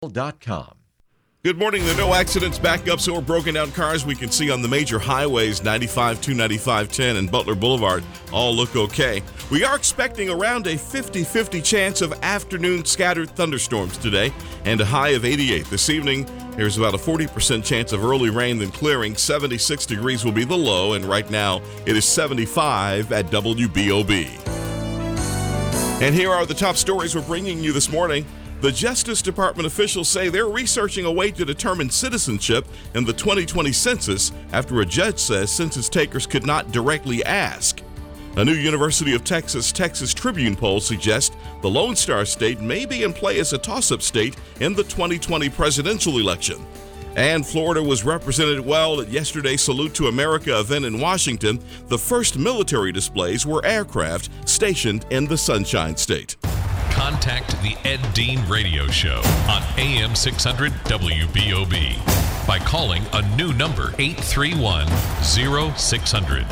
com. Good morning. There are no accidents, backups, or broken down cars we can see on the major highways. 95, 295, 10, and Butler Boulevard all look okay. We are expecting around a 50-50 chance of afternoon scattered thunderstorms today and a high of 88. This evening, there's about a 40% chance of early rain then clearing. 76 degrees will be the low, and right now it is 75 at WBOB. And here are the top stories we're bringing you this morning. The Justice Department officials say they're researching a way to determine citizenship in the 2020 census after a judge says census takers could not directly ask. A new University of Texas Texas Tribune poll suggests the Lone Star State may be in play as a toss-up state in the 2020 presidential election. And Florida was represented well at yesterday's Salute to America event in Washington. The first military displays were aircraft stationed in the Sunshine State. Contact the Ed Dean Radio Show on AM 600 WBOB by calling a new number, 831-0600,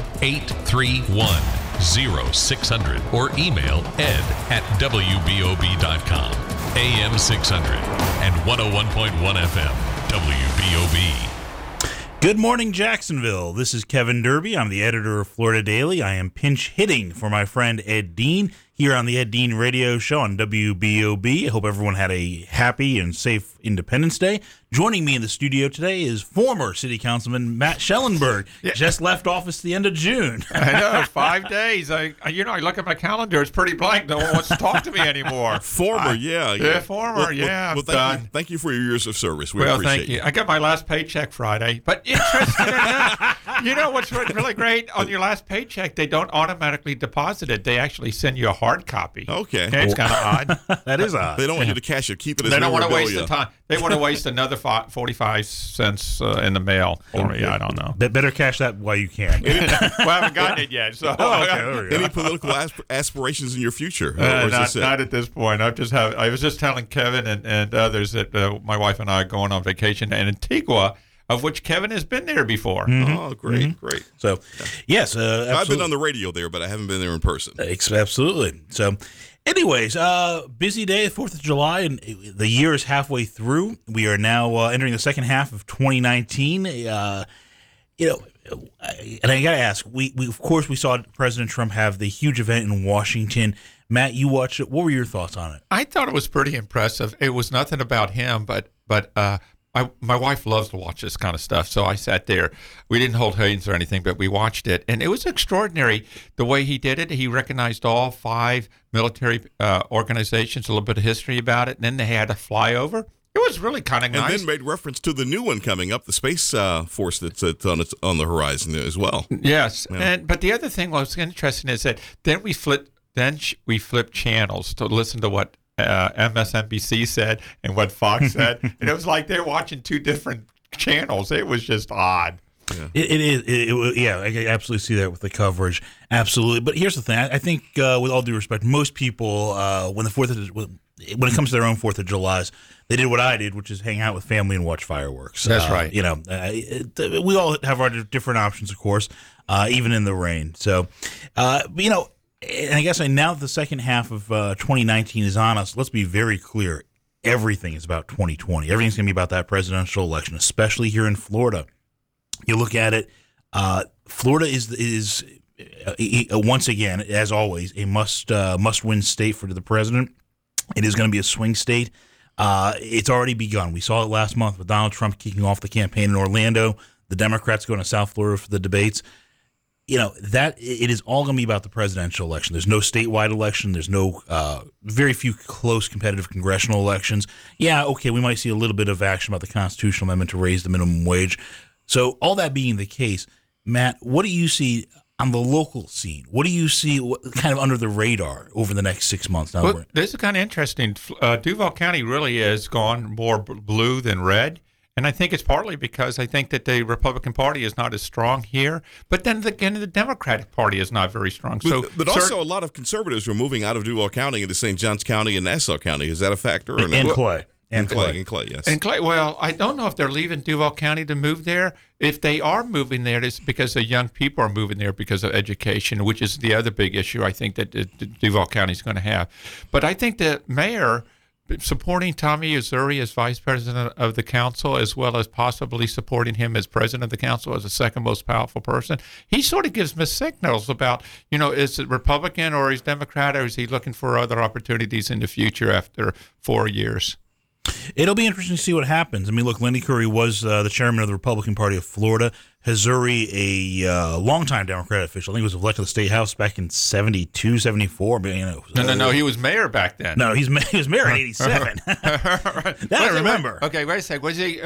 831-0600, or email ed@wbob.com. AM 600 and 101.1 FM, WBOB. Good morning, Jacksonville. This is Kevin Derby. I'm the editor of Florida Daily. I am pinch hitting for my friend Ed Dean here on the Ed Dean Radio Show on WBOB. I hope everyone had a happy and safe Independence Day. Joining me in the studio today is former City Councilman Matt Schellenberg. Yeah. Just left office at the end of June. I know, 5 days. I look at my calendar; it's pretty blank. No one wants to talk to me anymore. Former. Thank you for your years of service. We appreciate thank you. I got my last paycheck Friday, but interesting enough, you know what's really great? On your last paycheck, they don't automatically deposit it. They actually send you a hard copy. Okay. It's kind of odd. That is odd. They don't want you to cash it. Keep it as They don't want to waste memorabilia. the time. They want to waste another 45 cents in the mail for me. I don't know. Better cash that while you can. Well, I haven't gotten it yet. So Any political aspirations in your future? Or is this it? Not at this point. I was just telling Kevin and others that my wife and I are going on vacation to Antigua, of which Kevin has been there before. Mm-hmm. Oh, great, great. So, yes. I've been on the radio there, but I haven't been there in person. Absolutely. So, anyways, busy day, 4th of July, and the year is halfway through. We are now entering the second half of 2019. And I got to ask, we of course we saw President Trump have the huge event in Washington. Matt, you watched it. What were your thoughts on it? I thought it was pretty impressive. It was nothing about him, but my wife loves to watch this kind of stuff, so I sat there. We didn't hold hands or anything, but we watched it, and it was extraordinary the way he did it. He recognized all 5 military organizations, a little bit of history about it, and then they had a flyover. It was really kind of nice. And then made reference to the new one coming up, the Space Force that's on the horizon as well. Yes, yeah. But the other thing was interesting is that then we flipped channels to listen to what MSNBC said and what Fox said, and it was like they're watching 2 different channels. It was just odd. Yeah. It is. Yeah, I absolutely see that with the coverage. Absolutely. But here's the thing. I think, with all due respect, most people, when it comes to their own 4th of July's, they did what I did, which is hang out with family and watch fireworks. That's right. We all have our different options, of course, even in the rain. So, and I guess now that the second half of 2019 is on us, let's be very clear. Everything is about 2020. Everything's going to be about that presidential election, especially here in Florida. You look at it, Florida is once again, as always, a must-win state for the president. It is going to be a swing state. It's already begun. We saw it last month with Donald Trump kicking off the campaign in Orlando, the Democrats going to South Florida for the debates. That it is all going to be about the presidential election. There's no statewide election. There's no very few close competitive congressional elections. Yeah, okay, we might see a little bit of action about the constitutional amendment to raise the minimum wage. So all that being the case, Matt, what do you see on the local scene? What do you see kind of under the radar over the next 6 months? Well, this is kind of interesting. Duval County really has gone more blue than red. And I think it's partly because I think that the Republican Party is not as strong here. But then again, the Democratic Party is not very strong. But also a lot of conservatives are moving out of Duval County into St. Johns County and Nassau County. Is that a factor? Or and no? Clay. And Clay, yes. And Clay, well, I don't know if they're leaving Duval County to move there. If they are moving there, it's because the young people are moving there because of education, which is the other big issue I think that Duval County is going to have. But I think the mayor supporting Tommy Uzuri as vice president of the council, as well as possibly supporting him as president of the council as the second most powerful person, he sort of gives mixed signals about, is it Republican or is Democrat, or is he looking for other opportunities in the future after 4 years? It'll be interesting to see what happens. I mean, look, Lenny Curry was the chairman of the Republican Party of Florida. Hazuri, a longtime Democrat official. I think he was elected to the state house back in 72, 74. But, No. He was mayor back then. No, he was mayor in 87. That I remember. Okay, wait a second. Was he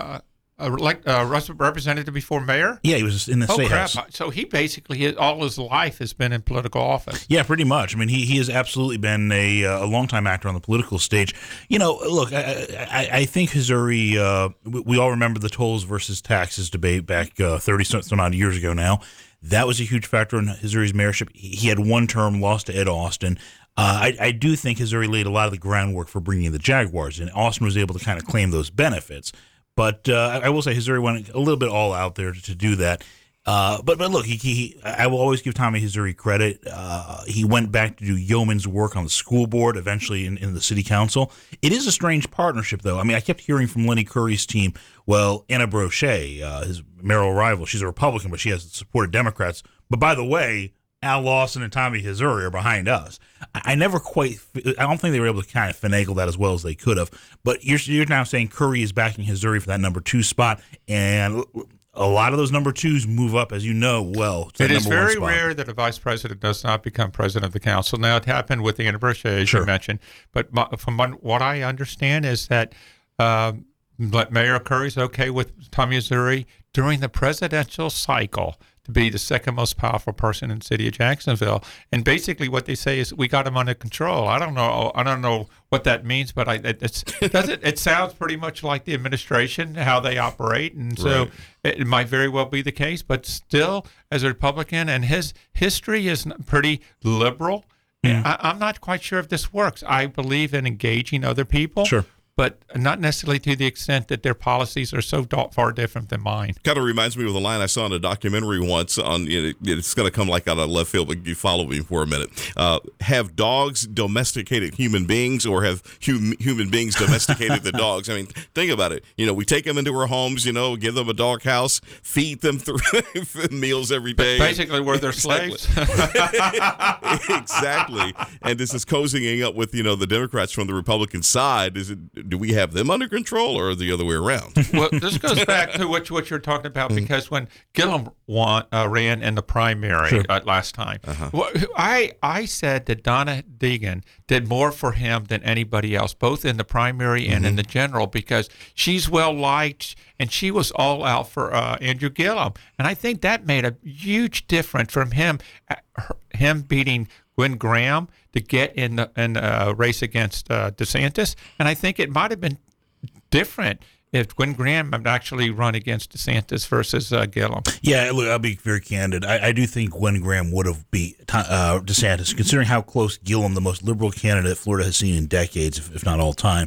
representative before mayor? Yeah, he was in the state crap. house. So he basically, all his life has been in political office. Yeah, pretty much. I mean, he has absolutely been a longtime actor on the political stage. Look, I think Hazuri, we all remember the tolls versus taxes debate back 30-some odd years ago now. That was a huge factor in Hazuri's mayorship. He had one term, lost to Ed Austin. I do think Hazuri laid a lot of the groundwork for bringing the Jaguars in. Austin was able to kind of claim those benefits. But I will say Hazuri went a little bit all out there to do that. But look, I will always give Tommy Hazuri credit. He went back to do yeoman's work on the school board, eventually in the city council. It is a strange partnership, though. I mean, I kept hearing from Lenny Curry's team, well, Anna Brochet, his mayoral rival, she's a Republican, but she has supported Democrats. But by the way, Al Lawson and Tommy Hazuri are behind us. I don't think they were able to kind of finagle that as well as they could have. But you're now saying Curry is backing Hazuri for that number 2 spot, and a lot of those number 2s move up, as you know well. To it is very spot. rare that a vice president does not become president of the council. Now, it happened with Anna Brochet, as you mentioned. But from what I understand is that Mayor Curry's okay with Tommy Uzuri during the presidential cycle to be the second most powerful person in the city of Jacksonville. And basically what they say is we got him under control. I don't know what that means, but it sounds pretty much like the administration, how they operate. And so it might very well be the case, but still, as a Republican, and his history is pretty liberal, I'm not quite sure if this works. I believe in engaging other people. Sure. But not necessarily to the extent that their policies are so far different than mine. Kind of reminds me of the line I saw in a documentary once on, it's going to come like out of left field, but you follow me for a minute. Have dogs domesticated human beings, or have human beings domesticated the dogs? I mean, think about it. We take them into our homes, give them a dog house, feed them through meals every day. Basically, we're their slaves. Exactly. And this is cozying up with, the Democrats from the Republican side. Do we have them under control, or the other way around? Well, this goes back to what you're talking about, because when Gillum ran in the primary last time, I said that Donna Deegan did more for him than anybody else, both in the primary and in the general, because she's well liked and she was all out for Andrew Gillum, and I think that made a huge difference from him beating Gwen Graham to get in the race against DeSantis. And I think it might have been different if Gwen Graham had actually run against DeSantis versus Gillum. Yeah, look, I'll be very candid. I do think Gwen Graham would have beat DeSantis, considering how close Gillum, the most liberal candidate Florida has seen in decades, if not all time.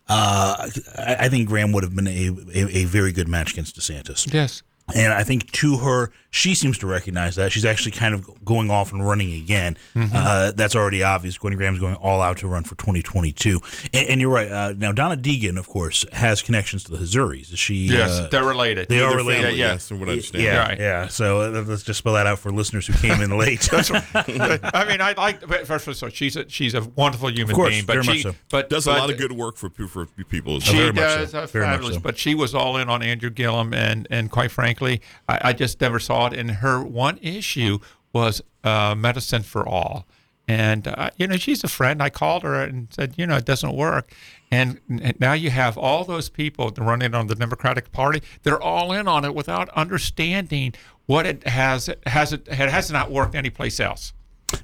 I think Graham would have been a very good match against DeSantis. Yes. And I think to her, she seems to recognize that. She's actually kind of going off and running again. That's already obvious. Gwen Graham's going all out to run for 2022. And you're right. Now, Donna Deegan, of course, has connections to the Hazzuris. Yes, they're related. They are related. Family, yes, from what I understand. Yeah, right. yeah. So let's just spell that out for listeners who came in late. That's right. I mean, I like. First of all, she's a wonderful human being, but does a lot of good work for people. She does fabulous. But she was all in on Andrew Gillum, and quite frankly, I just never saw it. And her one issue was medicine for all. And, she's a friend. I called her and said, it doesn't work. And now you have all those people running on the Democratic Party. They're all in on it without understanding what it has. It has not worked anyplace else.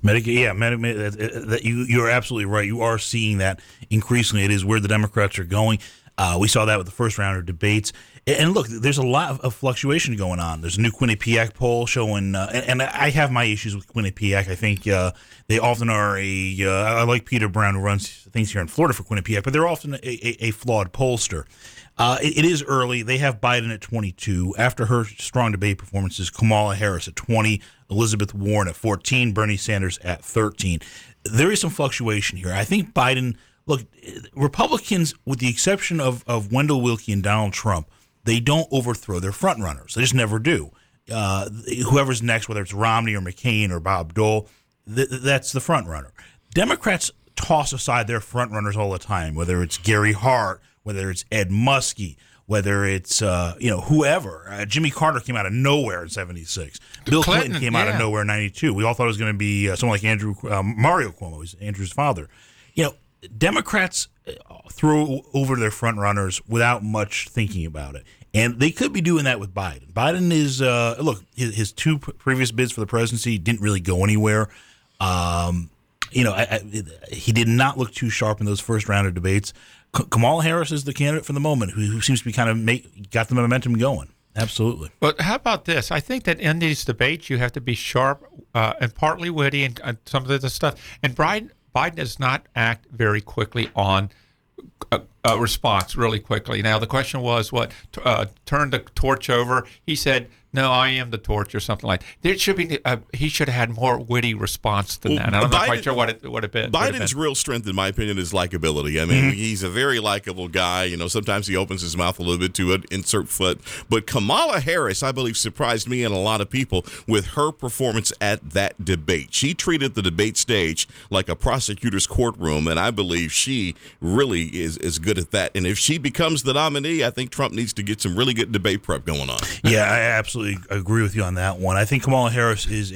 Medicaid, you're absolutely right. You are seeing that increasingly. It is where the Democrats are going. We saw that with the first round of debates. And look, there's a lot of fluctuation going on. There's a new Quinnipiac poll showing, and I have my issues with Quinnipiac. I think they often are I like Peter Brown, who runs things here in Florida for Quinnipiac, but they're often a flawed pollster. It is early. They have Biden at 22. After her strong debate performances, Kamala Harris at 20, Elizabeth Warren at 14, Bernie Sanders at 13. There is some fluctuation here. I think Biden look, Republicans, with the exception of Wendell Willkie and Donald Trump, they don't overthrow their front runners. They just never do. Whoever's next, whether it's Romney or McCain or Bob Dole, that's the front runner. Democrats toss aside their front runners all the time, whether it's Gary Hart, whether it's Ed Muskie, whether it's whoever. Jimmy Carter came out of nowhere in '76. Bill Clinton came out of nowhere in '92. We all thought it was going to be someone like Mario Cuomo, who's Andrew's father. Democrats throw over their front runners without much thinking about it. And they could be doing that with Biden. Biden is, his two previous bids for the presidency didn't really go anywhere. He did not look too sharp in those first round of debates. Kamala Harris is the candidate for the moment who seems to be kind of got the momentum going. Absolutely. But how about this? I think that in these debates, you have to be sharp and partly witty and some of the stuff. And Biden does not act very quickly on a response really quickly. Now, the question was turn the torch over. He said, no, I am the torch or something like that. There should be, he should have had more witty response than that. I'm not quite sure what it would have been. Biden's real strength, in my opinion, is likability. I mean, he's a very likable guy. Sometimes he opens his mouth a little bit to insert foot. But Kamala Harris, I believe, surprised me and a lot of people with her performance at that debate. She treated the debate stage like a prosecutor's courtroom, and I believe she really is good at that. And if she becomes the nominee, I think Trump needs to get some really good debate prep going on. Yeah, I absolutely agree with you on that one. I think Kamala Harris is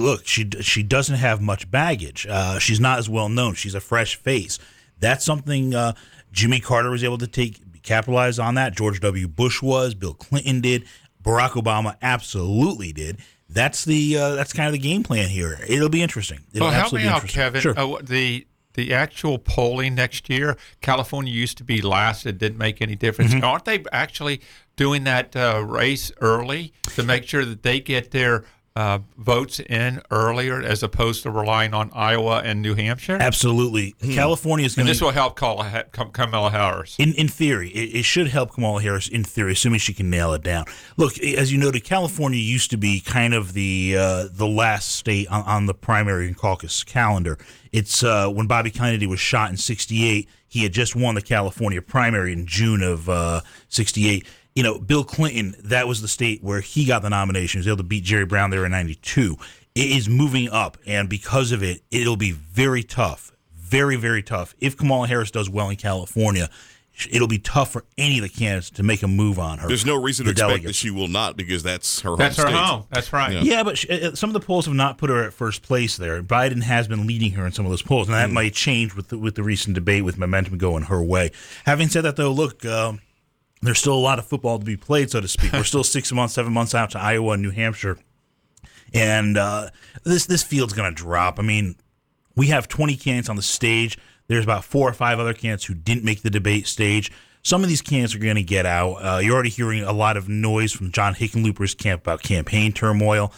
she doesn't have much baggage. She's not as well known. She's a fresh face. That's something Jimmy Carter was able to capitalize on that. George W. Bush was. Bill Clinton did. Barack Obama absolutely did. That's kind of the game plan here. It'll be interesting. Help me out, Kevin. Sure. The actual polling next year, California used to be last. It didn't make any difference. Aren't they actually doing that race early to make sure that they get their votes in earlier as opposed to relying on Iowa and New Hampshire? Absolutely. California is going to... This will help Kamala Harris. In theory. It should help Kamala Harris in theory, assuming she can nail it down. Look, as you noted, California used to be kind of the last state on the primary and caucus calendar. It's when Bobby Kennedy was shot in '68, he had just won the California primary in June of '68. Bill Clinton, that was the state where he got the nomination. He was able to beat Jerry Brown there in '92. It is moving up, and because of it, it'll be very tough, very, very tough. If Kamala Harris does well in California, it'll be tough for any of the candidates to make a move on her. There's no reason to expect that she will not, because that's her home state. That's her home. That's right. Yeah, but some of the polls have not put her at first place there. Biden has been leading her in some of those polls, and that might change with the recent debate with momentum going her way. Having said that, though, look, there's still a lot of football to be played, so to speak. We're still 6 months, 7 months out to Iowa and New Hampshire, and this field's going to drop. I mean, we have 20 candidates on the stage. There's about 4 or 5 other candidates who didn't make the debate stage. Some of these candidates are going to get out. You're already hearing a lot of noise from John Hickenlooper's camp about campaign turmoil.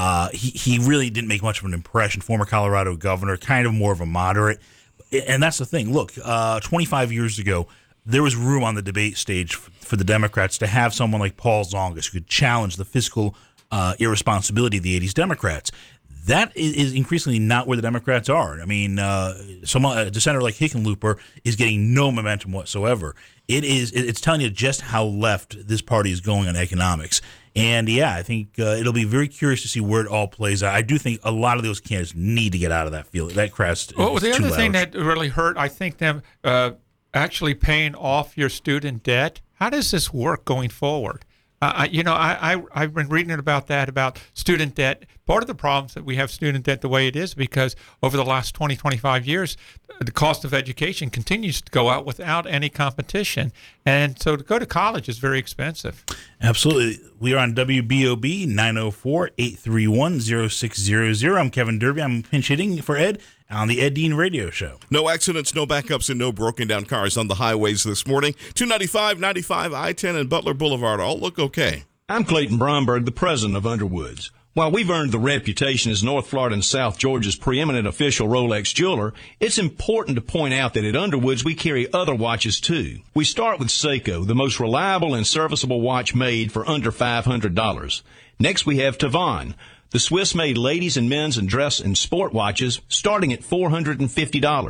He really didn't make much of an impression. Former Colorado governor, kind of more of a moderate. And that's the thing. Look, 25 years ago, there was room on the debate stage for the Democrats to have someone like Paul Zongas who could challenge the fiscal irresponsibility of the 80s Democrats. That is increasingly not where the Democrats are. I mean, a dissenter like Hickenlooper is getting no momentum whatsoever. It's telling you just how left this party is going on economics. And, yeah, I think it'll be very curious to see where it all plays out. I do think a lot of those candidates need to get out of that field. That crowd. Well, the other thing that really hurt, I think, them actually paying off your student debt. How does this work going forward? I've been reading about student debt. Part of the problems that we have student debt the way it is because over the last 20, 25 years, the cost of education continues to go out without any competition. And so to go to college is very expensive. Absolutely. We are on WBOB 904-831-0600. I'm Kevin Derby. I'm pinch hitting for Ed on the Ed Dean Radio Show. No accidents, no backups, and no broken down cars on the highways this morning. 295, 95, I-10, and Butler Boulevard all look okay. I'm Clayton Bromberg, the president of Underwoods. While we've earned the reputation as North Florida and South Georgia's preeminent official Rolex jeweler, it's important to point out that at Underwoods we carry other watches too. We start with Seiko, the most reliable and serviceable watch made for under $500. Next we have Tavan, the Swiss-made ladies and men's and dress and sport watches starting at $450.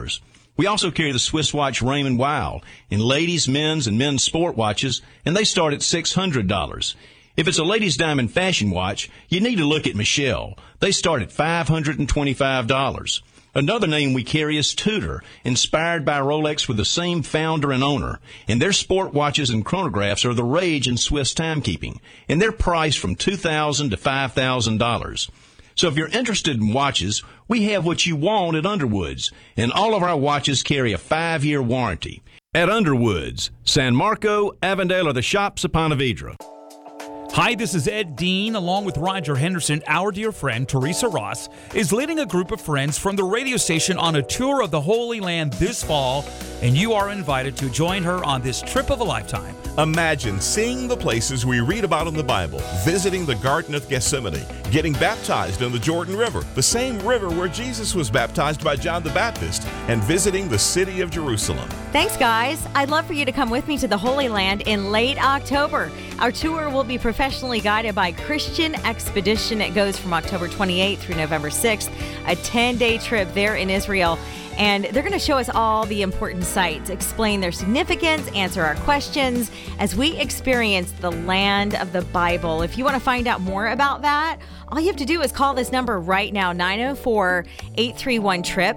We also carry the Swiss watch Raymond Weil in ladies, men's, and men's sport watches, and they start at $600. If it's a ladies' diamond fashion watch, you need to look at Michelle. They start at $525. Another name we carry is Tudor, inspired by Rolex with the same founder and owner. And their sport watches and chronographs are the rage in Swiss timekeeping, and they're priced from $2,000 to $5,000. So if you're interested in watches, we have what you want at Underwoods, and all of our watches carry a 5-year warranty. At Underwoods, San Marco, Avondale are the shops of Ponte Vedra. Hi, this is Ed Dean. Along with Roger Henderson, our dear friend Teresa Ross is leading a group of friends from the radio station on a tour of the Holy Land this fall, and you are invited to join her on this trip of a lifetime. Imagine seeing the places we read about in the Bible, visiting the Garden of Gethsemane, getting baptized in the Jordan River, the same river where Jesus was baptized by John the Baptist, and visiting the city of Jerusalem. Thanks, guys. I'd love for you to come with me to the Holy Land in late October. Our tour will be professionally guided by Christian Expedition. It goes from October 28th through November 6th, a 10-day trip there in Israel. And they're going to show us all the important sites, explain their significance, answer our questions as we experience the land of the Bible. If you want to find out more about that, all you have to do is call this number right now, 904-831-TRIP,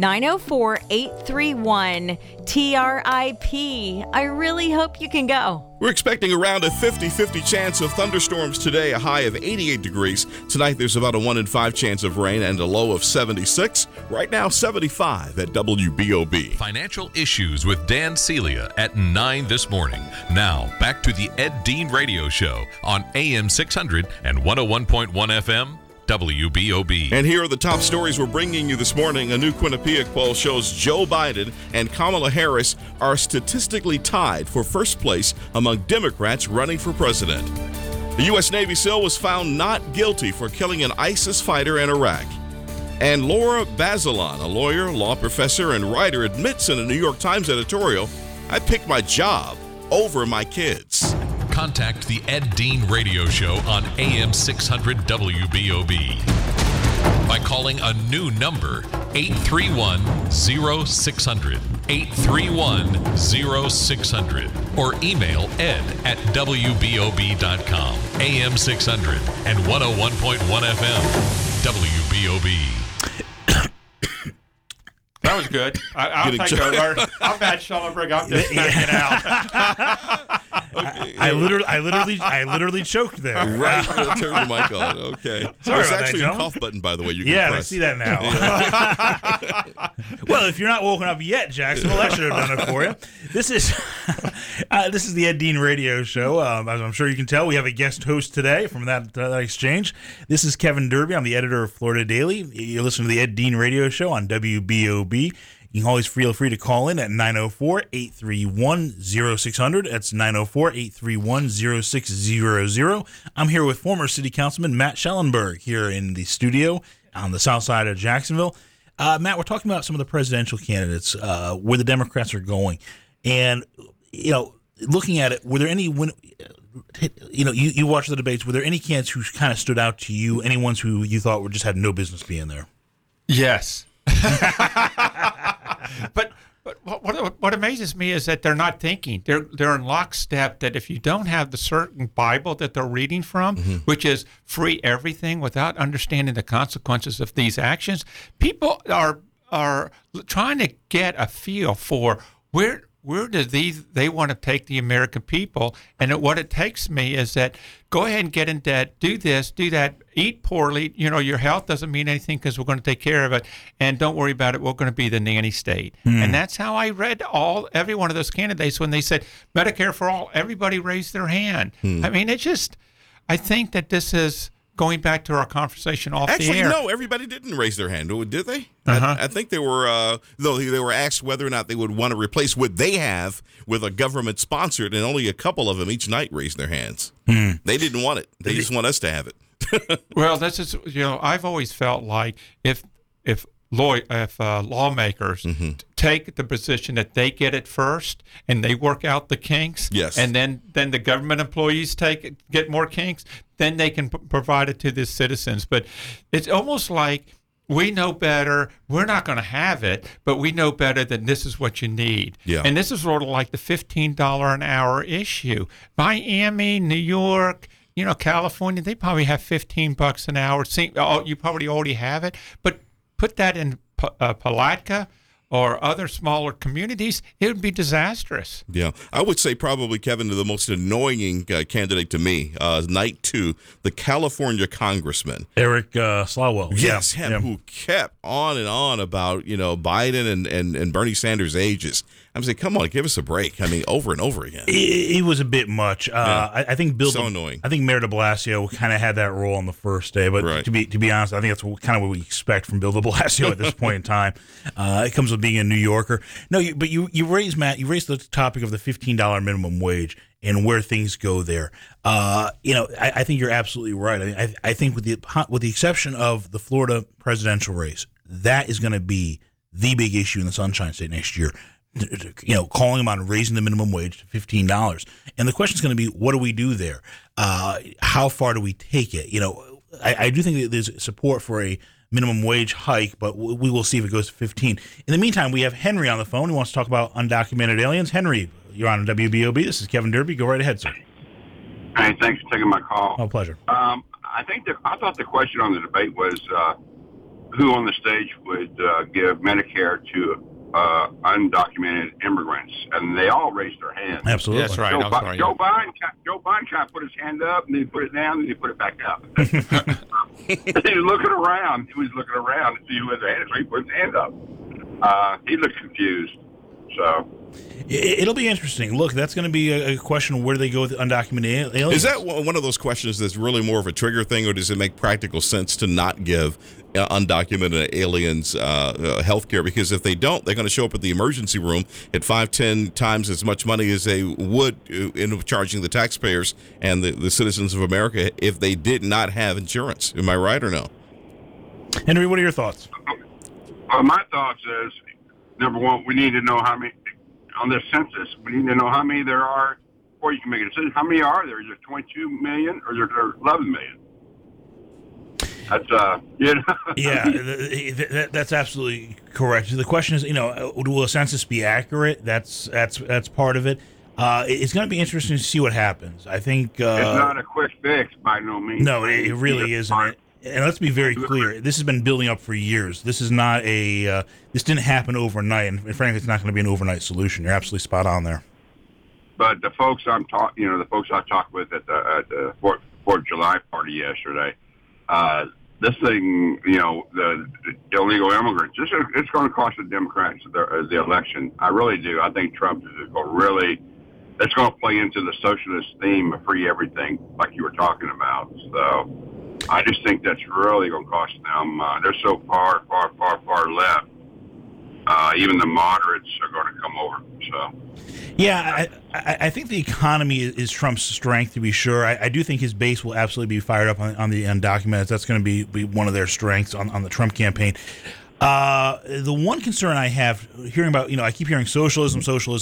904-831-TRIP. I really hope you can go. We're expecting around a 50-50 chance of thunderstorms today, a high of 88 degrees. Tonight, there's about a 1 in 5 chance of rain and a low of 76. Right now, 75 at WBOB. Financial Issues with Dan Celia at 9 this morning. Now, back to the Ed Dean Radio Show on AM 600 and 101.1 FM. WBOB. And here are the top stories we're bringing you this morning. A new Quinnipiac poll shows Joe Biden and Kamala Harris are statistically tied for first place among Democrats running for president. The U.S. Navy SEAL was found not guilty for killing an ISIS fighter in Iraq. And Laura Bazelon, a lawyer, law professor, and writer, admits in a New York Times editorial, "I picked my job over my kids." Contact the Ed Dean Radio Show on AM 600 WBOB by calling a new number, 831-0600, 831-0600, or email ed@wbob.com. AM 600 and 101.1 FM, WBOB. That was good. I'll take over. I'm Matt Schellenberg. I'm just hanging out. Okay. I literally choked there. Right, turn the mic on. Okay. Sorry There's about that, actually a gentlemen. cough button, by the way. You can Yeah, I press. see that now. Well, if you're not woken up yet, Jacksonville, I should have done it for you. This is the Ed Dean Radio Show. As I'm sure you can tell, we have a guest host today from that exchange. This is Kevin Derby. I'm the editor of Florida Daily. You're listening to the Ed Dean Radio Show on WBOB. You can always feel free to call in at 904-831-0600. That's 904-831-0600. I'm here with former City Councilman Matt Schellenberg here in the studio on the south side of Jacksonville. Matt, we're talking about some of the presidential candidates, where the Democrats are going. And, looking at it, were there any, you watched the debates, were there any candidates who kind of stood out to you, any ones who you thought just had no business being there? Yes. But what amazes me is that they're not thinking. They're in lockstep that if you don't have the certain Bible that they're reading from, which is free everything without understanding the consequences of these actions, people are trying to get a feel for where do they want to take the American people. And what it takes me is that go ahead and get in debt, do this, do that, eat poorly. Your health doesn't mean anything because we're going to take care of it. And don't worry about it. We're going to be the nanny state. And that's how I read every one of those candidates when they said Medicare for all. Everybody raised their hand. I mean, I think that this is going back to our conversation off the air. No, everybody didn't raise their hand, did they? I think they were, though they were asked whether or not they would want to replace what they have with a government-sponsored, and only a couple of them each night raised their hands. They didn't want it. They just want us to have it. Well, this is, I've always felt like if lawmakers take the position that they get it first and they work out the kinks, yes, and then the government employees get more kinks, then they can provide it to the citizens. But it's almost like we know better. We're not going to have it, but we know better than this is what you need. Yeah. And this is sort of like the $15 an hour issue. Miami, New York, California, they probably have $15 an hour. You probably already have it, but put that in Palatka or other smaller communities, it would be disastrous. Yeah. I would say probably, Kevin, the most annoying candidate to me, night 2, the California congressman. Eric Swalwell. Yes, him, who kept on and on about, Biden and Bernie Sanders' ages. I'm saying, come on, give us a break. I mean, over and over again. It was a bit much. I think annoying. I think Mayor de Blasio kind of had that role on the first day, but right. to be honest, I think that's kind of what we expect from Bill de Blasio at this point in time. It comes with being a New Yorker. No, but you raised, Matt, the topic of the $15 minimum wage and where things go there. I think you're absolutely right. I think with the exception of the Florida presidential race, that is going to be the big issue in the Sunshine State next year. Calling them on raising the minimum wage to $15. And the question is going to be, what do we do there? How far do we take it? I do think that there's support for a minimum wage hike, but we will see if it goes to 15. In the meantime, we have Henry on the phone who wants to talk about undocumented aliens. Henry, you're on WBOB. This is Kevin Derby. Go right ahead, sir. Hey, thanks for taking my call. Oh, pleasure. I thought the question on the debate was who on the stage would give Medicare to undocumented immigrants, and they all raised their hands. Absolutely, that's right. Joe Biden kind of put his hand up, and then he put it down, and he put it back up. He was looking around. He was looking around to see who had the hand, so he put his hand up. He looked confused. So it'll be interesting. Look, that's going to be a question: where do they go with undocumented aliens? Is that one of those questions that's really more of a trigger thing, or does it make practical sense to not give undocumented aliens health care? Because if they don't, they're going to show up at the emergency room at 5-10 times as much money as they would in charging the taxpayers and the citizens of America if they did not have insurance. Am I right or no? Henry, what are your thoughts? My thoughts is, number one, we need to know how many, on this census, we need to know how many there are before you can make a decision. How many are there? Is there 22 million or is there 11 million? That's, Yeah, that's absolutely correct. The question is, will a census be accurate? That's part of it. It's going to be interesting to see what happens. I think it's not a quick fix by no means. No, it really isn't. And let's be very clear. This has been building up for years. This is not this didn't happen overnight, and frankly, it's not going to be an overnight solution. You're absolutely spot on there. But the folks the folks I talked with at the 4th of July party yesterday, this thing, the illegal immigrants, it's going to cost the Democrats the election. I really do. I think Trump is it's going to play into the socialist theme of free everything, like you were talking about. So I just think that's really going to cost them. They're so far left. Even the moderates are going to come over. So, yeah, I think the economy is Trump's strength, to be sure. I do think his base will absolutely be fired up on the undocumented. That's going to be one of their strengths on the Trump campaign. The one concern I have hearing about, I keep hearing socialism.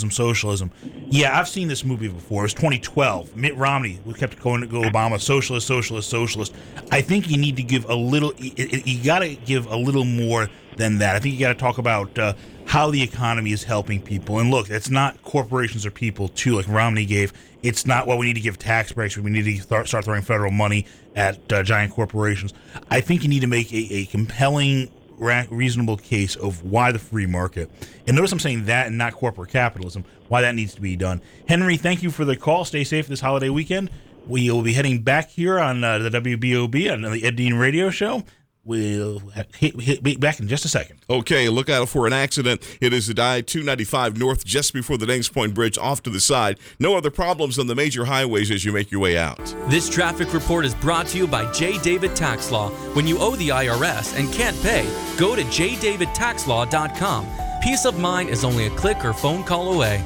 Yeah, I've seen this movie before. It was 2012. Mitt Romney, we kept going to go Obama, socialist. I think you need to give a little, you got to give a little more than that. I think you got to talk about how the economy is helping people. And look, it's not corporations or people, too, like Romney gave. It's not, we need to give tax breaks. We need to start throwing federal money at giant corporations. I think you need to make a compelling, reasonable case of why the free market. And notice I'm saying that and not corporate capitalism, why that needs to be done. Henry, thank you for the call. Stay safe this holiday weekend. We will be heading back here on the WBOB on the Ed Dean Radio Show. We'll be back in just a second. Okay, look out for an accident. It is the I-295 north just before the Dames Point Bridge off to the side. No other problems on the major highways as you make your way out. This traffic report is brought to you by J. David Tax Law. When you owe the IRS and can't pay, go to jdavidtaxlaw.com. Peace of mind is only a click or phone call away.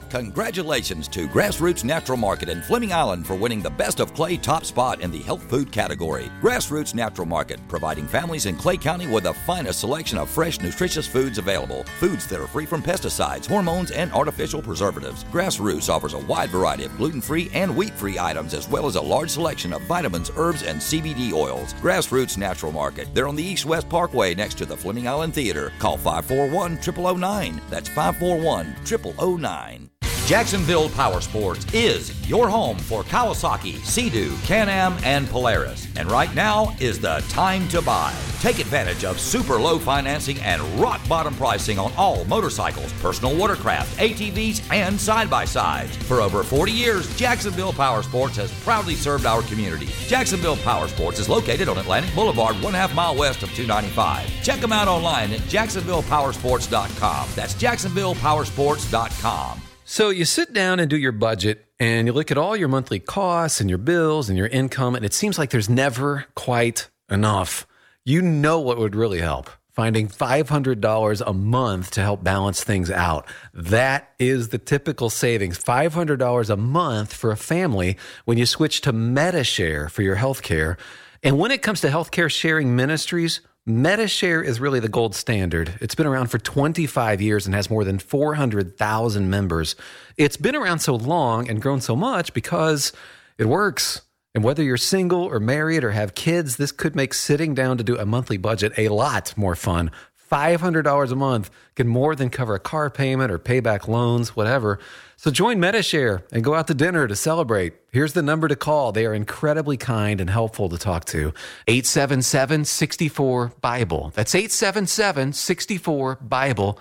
Congratulations to Grassroots Natural Market in Fleming Island for winning the Best of Clay top spot in the health food category. Grassroots Natural Market, providing families in Clay County with the finest selection of fresh, nutritious foods available. Foods that are free from pesticides, hormones, and artificial preservatives. Grassroots offers a wide variety of gluten-free and wheat-free items, as well as a large selection of vitamins, herbs, and CBD oils. Grassroots Natural Market. They're on the East-West Parkway next to the Fleming Island Theater. Call 541-0009. That's 541-0009. Jacksonville Power Sports is your home for Kawasaki, Sea-Doo, Can-Am, and Polaris. And right now is the time to buy. Take advantage of super low financing and rock-bottom pricing on all motorcycles, personal watercraft, ATVs, and side-by-sides. For over 40 years, Jacksonville Power Sports has proudly served our community. Jacksonville Power Sports is located on Atlantic Boulevard, 1/2 mile west of 295. Check them out online at JacksonvillePowersports.com. That's JacksonvillePowersports.com. So you sit down and do your budget, and you look at all your monthly costs and your bills and your income, and it seems like there's never quite enough. You know what would really help? Finding $500 a month to help balance things out. That is the typical savings, $500 a month for a family when you switch to Medi-Share for your health care. And when it comes to healthcare sharing ministries, Medi-Share is really the gold standard. It's been around for 25 years and has more than 400,000 members. It's been around so long and grown so much because it works. And whether you're single or married or have kids, this could make sitting down to do a monthly budget a lot more fun. $500 a month can more than cover a car payment or pay back loans, whatever. So join Medi-Share and go out to dinner to celebrate. Here's the number to call. They are incredibly kind and helpful to talk to. 877-64-BIBLE. That's 877-64-BIBLE.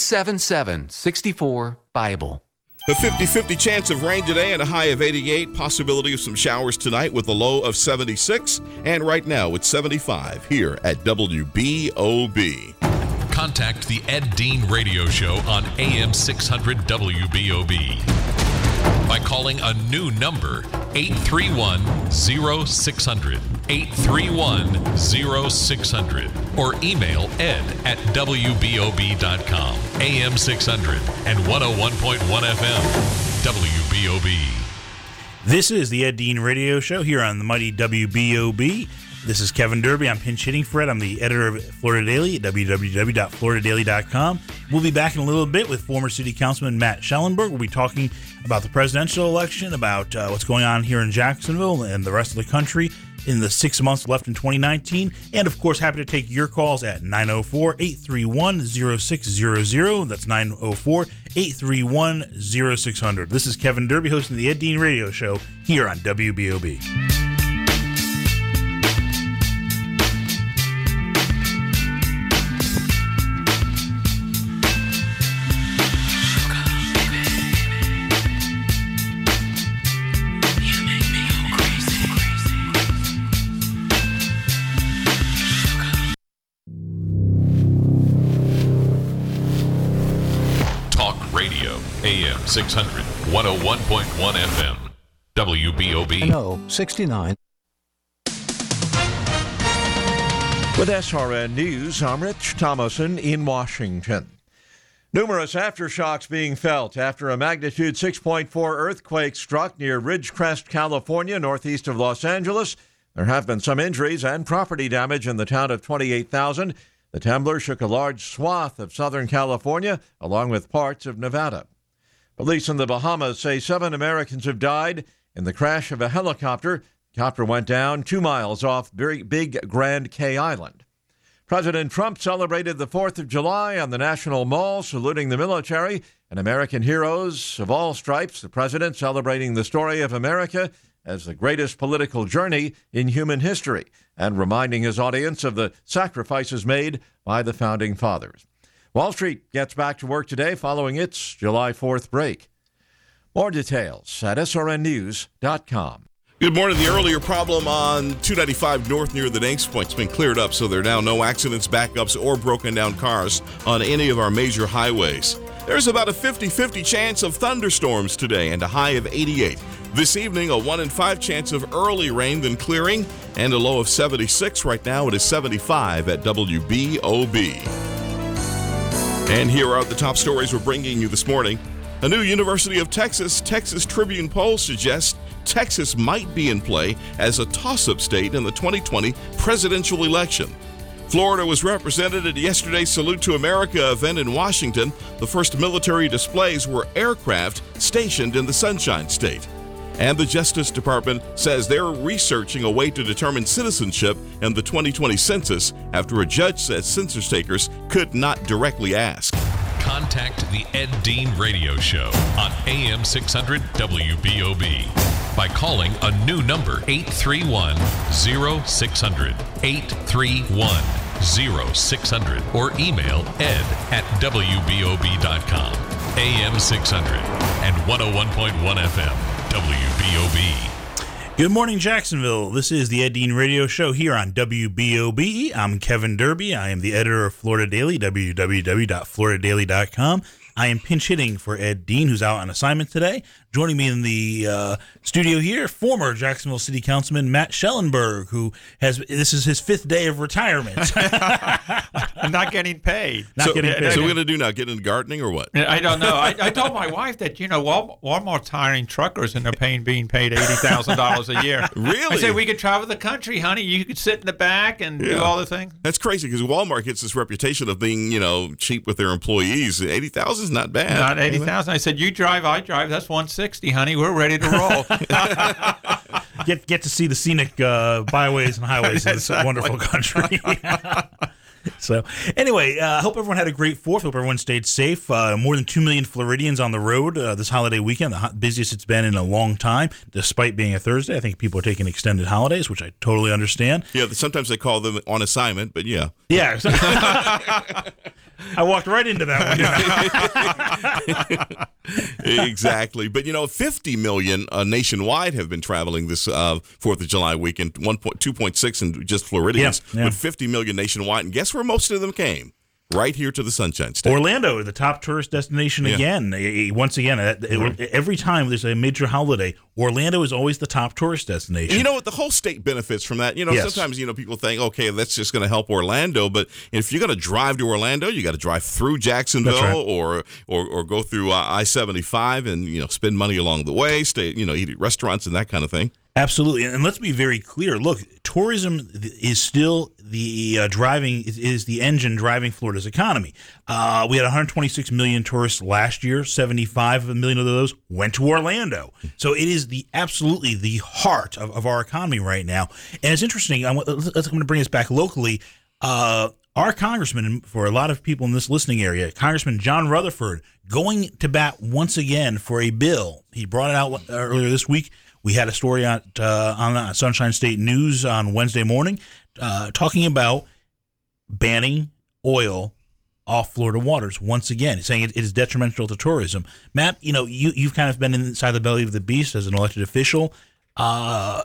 877-64-BIBLE. A 50-50 chance of rain today and a high of 88. Possibility of some showers tonight with a low of 76. And right now it's 75 here at WBOB. Contact the Ed Dean Radio Show on AM 600 WBOB by calling a new number, 831-0600, 831-0600, or email ed@wbob.com, AM 600 and 101.1 FM, WBOB. This is the Ed Dean Radio Show here on the mighty WBOB. This is Kevin Derby. I'm pinch hitting for Ed. I'm the editor of Florida Daily at www.floridadaily.com. We'll be back in a little bit with former City Councilman Matt Schellenberg. We'll be talking about the presidential election, about what's going on here in Jacksonville and the rest of the country in the 6 months left in 2019. And, of course, happy to take your calls at 904-831-0600. That's 904-831-0600. This is Kevin Derby hosting the Ed Dean Radio Show here on WBOB. AM 600, 101.1 FM, WBOB. No, 69. With SRN News, I'm Rich Thomason in Washington. Numerous aftershocks being felt after a magnitude 6.4 earthquake struck near Ridgecrest, California, northeast of Los Angeles. There have been some injuries and property damage in the town of 28,000. The tremor shook a large swath of Southern California, along with parts of Nevada. Police in the Bahamas say 7 Americans have died in the crash of a helicopter. The helicopter went down 2 miles off Big Grand Cay Island. President Trump celebrated the 4th of July on the National Mall, saluting the military and American heroes of all stripes. The president celebrating the story of America as the greatest political journey in human history and reminding his audience of the sacrifices made by the Founding Fathers. Wall Street gets back to work today following its July 4th break. More details at srnnews.com. Good morning. The earlier problem on 295 North near the Nank's Point has been cleared up, so there are now no accidents, backups, or broken down cars on any of our major highways. There's about a 50-50 chance of thunderstorms today and a high of 88. This evening, a 1 in 5 chance of early rain, then clearing, and a low of 76. Right now, it is 75 at WBOB. And here are the top stories we're bringing you this morning. A new University of Texas Tribune poll suggests Texas might be in play as a toss-up state in the 2020 presidential election. Florida was represented at yesterday's Salute to America event in Washington. The first military displays were aircraft stationed in the Sunshine State. And the Justice Department says they're researching a way to determine citizenship in the 2020 census after a judge said census takers could not directly ask. Contact the Ed Dean Radio Show on AM 600 WBOB by calling a new number, 831-0600, 831-0600, or email ed@wbob.com. AM 600 and 101.1 FM, WBOB. Good morning, Jacksonville. This is the Ed Dean Radio Show here on WBOB. I'm Kevin Derby. I am the editor of Florida Daily, www.floridadaily.com. I am pinch hitting for Ed Dean, who's out on assignment today. Joining me in the studio here, former Jacksonville City Councilman Matt Schellenberg, this is his 5th day of retirement. I'm not getting paid. So what are we going to do now? Get into gardening or what? I don't know. I told my wife that, Walmart's hiring truckers and they're being paid $80,000 a year. Really? I said, we could travel the country, honey. You could sit in the back and do all the things. That's crazy because Walmart gets this reputation of being, cheap with their employees. $80,000 is not bad. Not $80,000. I said, you drive, I drive. That's $160, honey. We're ready to roll. Get to see the scenic byways and highways of this wonderful country. So, anyway, I hope everyone had a great 4th. Hope everyone stayed safe. More than 2 million Floridians on the road this holiday weekend, the busiest it's been in a long time, despite being a Thursday. I think people are taking extended holidays, which I totally understand. Yeah, sometimes they call them on assignment, but yeah. Yeah. I walked right into that one. Exactly. But, 50 million nationwide have been traveling this 4th of July weekend, 2.6 in just Floridians, but 50 million nationwide. And guess where most of them came? Right here to the Sunshine State. Orlando, the top tourist destination again. Once again, every time there's a major holiday, Orlando is always the top tourist destination. And you know what? The whole state benefits from that. Sometimes, people think, okay, that's just going to help Orlando. But if you're going to drive to Orlando, you got to drive through Jacksonville or go through I-75 and, spend money along the way, stay, eat at restaurants and that kind of thing. Absolutely. And let's be very clear. Look, tourism is still the is the engine driving Florida's economy. We had 126 million tourists last year. 75 million of those went to Orlando. So it is absolutely the heart of our economy right now. And it's interesting. I'm going to bring us back locally. Our congressman, for a lot of people in this listening area, Congressman John Rutherford, going to bat once again for a bill. He brought it out earlier this week. We had a story on Sunshine State News on Wednesday morning talking about banning oil off Florida waters once again, saying it is detrimental to tourism. Matt, you've kind of been inside the belly of the beast as an elected official. Where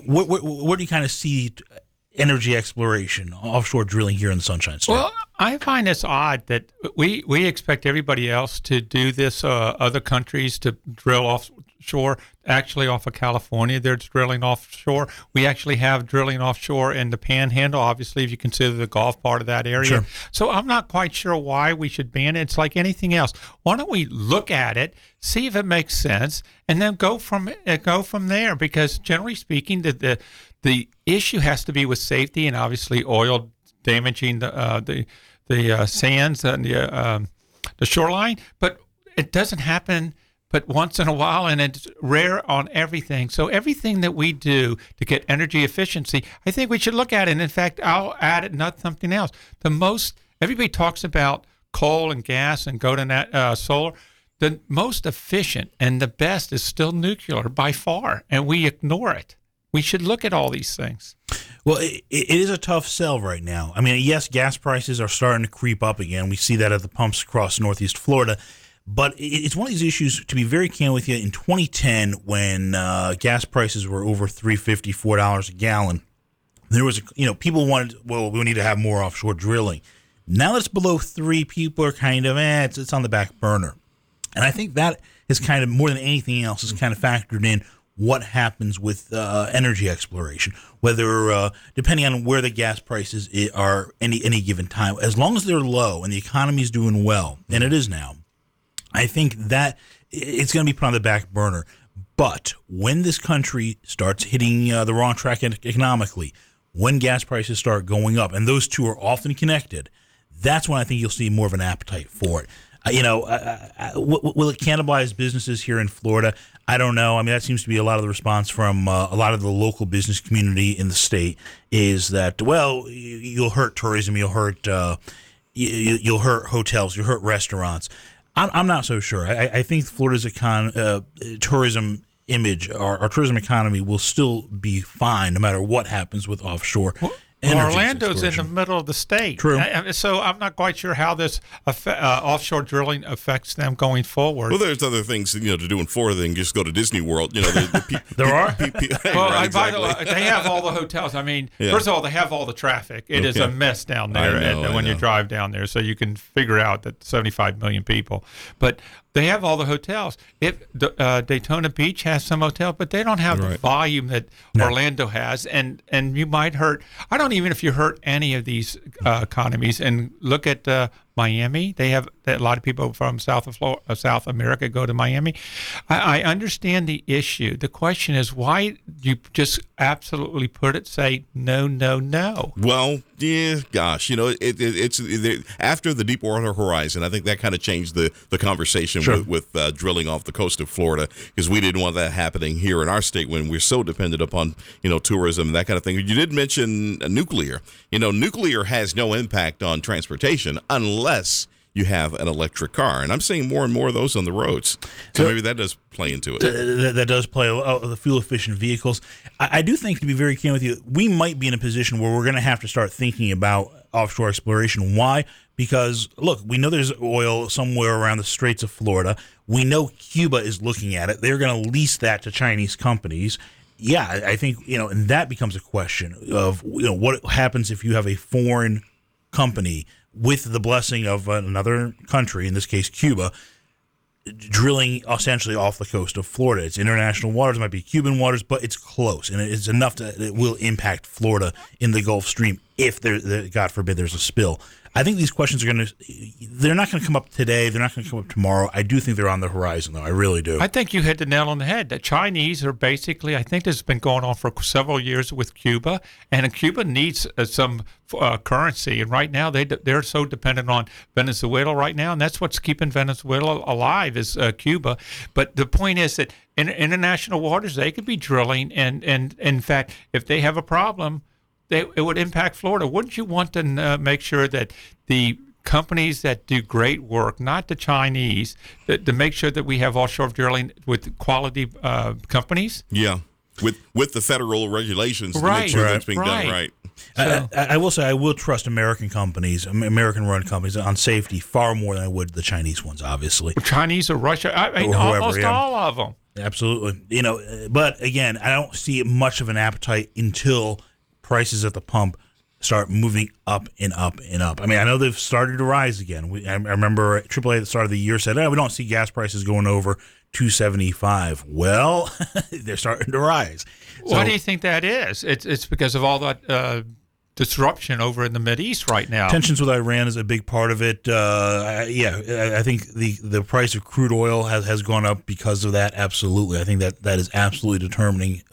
do you kind of see energy exploration, offshore drilling here in the Sunshine State? Well, I find this odd that we expect everybody else to do this, other countries to drill offshore. Actually, off of California, they're drilling offshore. We actually have drilling offshore in the Panhandle, obviously, if you consider the Gulf part of that area. Sure. So I'm not quite sure why we should ban it. It's like anything else. Why don't we look at it, see if it makes sense, and then go from there? Because generally speaking, the issue has to be with safety, and obviously oil damaging the sands and the shoreline. But it doesn't happen but once in a while, and it's rare on everything. So everything that we do to get energy efficiency, I think we should look at it. And in fact, I'll add it, not something else. Everybody talks about coal and gas and go to solar. The most efficient and the best is still nuclear by far, and we ignore it. We should look at all these things. Well, it is a tough sell right now. I mean, yes, gas prices are starting to creep up again. We see that at the pumps across Northeast Florida. But it's one of these issues, to be very candid with you, in 2010, when gas prices were over $3.50, $4 a gallon, there was, people wanted, we need to have more offshore drilling. Now that it's below $3, people are kind of, it's on the back burner. And I think that is kind of, more than anything else, is kind of factored in what happens with energy exploration, whether depending on where the gas prices are any given time. As long as they're low and the economy is doing well, and it is now, I think that it's going to be put on the back burner. But when this country starts hitting the wrong track economically, when gas prices start going up, and those two are often connected, that's when I think you'll see more of an appetite for it. Will it cannibalize businesses here in Florida? I don't know. I mean, that seems to be a lot of the response from a lot of the local business community in the state is that, well, you'll hurt tourism, you'll hurt hotels, you'll hurt restaurants. I'm not so sure. I think Florida's tourism image, our tourism economy will still be fine no matter what happens with offshore. Orlando's in the middle of the state. True. So I'm not quite sure how this offshore drilling affects them going forward. Well, there's other things to do in Florida than just go to Disney World. There are. Well, by the way, they have all the hotels. I mean, first of all, they have all the traffic. It is a mess down there when you drive down there. So you can figure out that 75 million people. But they have all the hotels. Daytona Beach has some hotels, but they don't have the volume that Orlando has, and you might hurt. I don't even if you hurt any of these economies. And look at Miami. They have a lot of people from South America go to Miami. I understand the issue. The question is, why you just absolutely say no, no, no? Well, yeah, gosh, it's after the Deepwater Horizon. I think that kind of changed the conversation with drilling off the coast of Florida, because we didn't want that happening here in our state when we're so dependent upon tourism and that kind of thing. You did mention nuclear. Nuclear has no impact on transportation unless you have an electric car, and I'm seeing more and more of those on the roads. So maybe that does play into it. That does play the fuel-efficient vehicles. I do think, to be very candid with you, we might be in a position where we're going to have to start thinking about offshore exploration. Why? Because, look, we know there's oil somewhere around the Straits of Florida. We know Cuba is looking at it. They're going to lease that to Chinese companies. Yeah, I think, and that becomes a question of, what happens if you have a foreign company with the blessing of another country, in this case Cuba, drilling essentially off the coast of Florida. It's international waters, it might be Cuban waters, but it's close, and it's enough that it will impact Florida in the Gulf Stream if God forbid there's a spill. I think these questions they're not going to come up today. They're not going to come up tomorrow. I do think they're on the horizon, though. I really do. I think you hit the nail on the head. The Chinese are basically, I think this has been going on for several years with Cuba, and Cuba needs some currency. And right now, they're so dependent on Venezuela right now, and that's what's keeping Venezuela alive is Cuba. But the point is that in international waters, they could be drilling, and in fact, if they have a problem, it would impact Florida. Wouldn't you want to make sure that the companies that do great work, not the Chinese, to make sure that we have offshore drilling with quality companies? Yeah, with the federal regulations to make sure that's being done right. So, I will say I will trust American companies, American-run companies on safety far more than I would the Chinese ones, obviously. Chinese or Russia, almost all of them. Absolutely. But again, I don't see much of an appetite until prices at the pump start moving up and up and up. I mean, I know they've started to rise again. I remember AAA at the start of the year said, we don't see gas prices going over $2.75. Well, they're starting to rise. Why do you think that is? It's because of all that disruption over in the Mideast right now. Tensions with Iran is a big part of it. I think the price of crude oil has gone up because of that. Absolutely. I think that is absolutely determining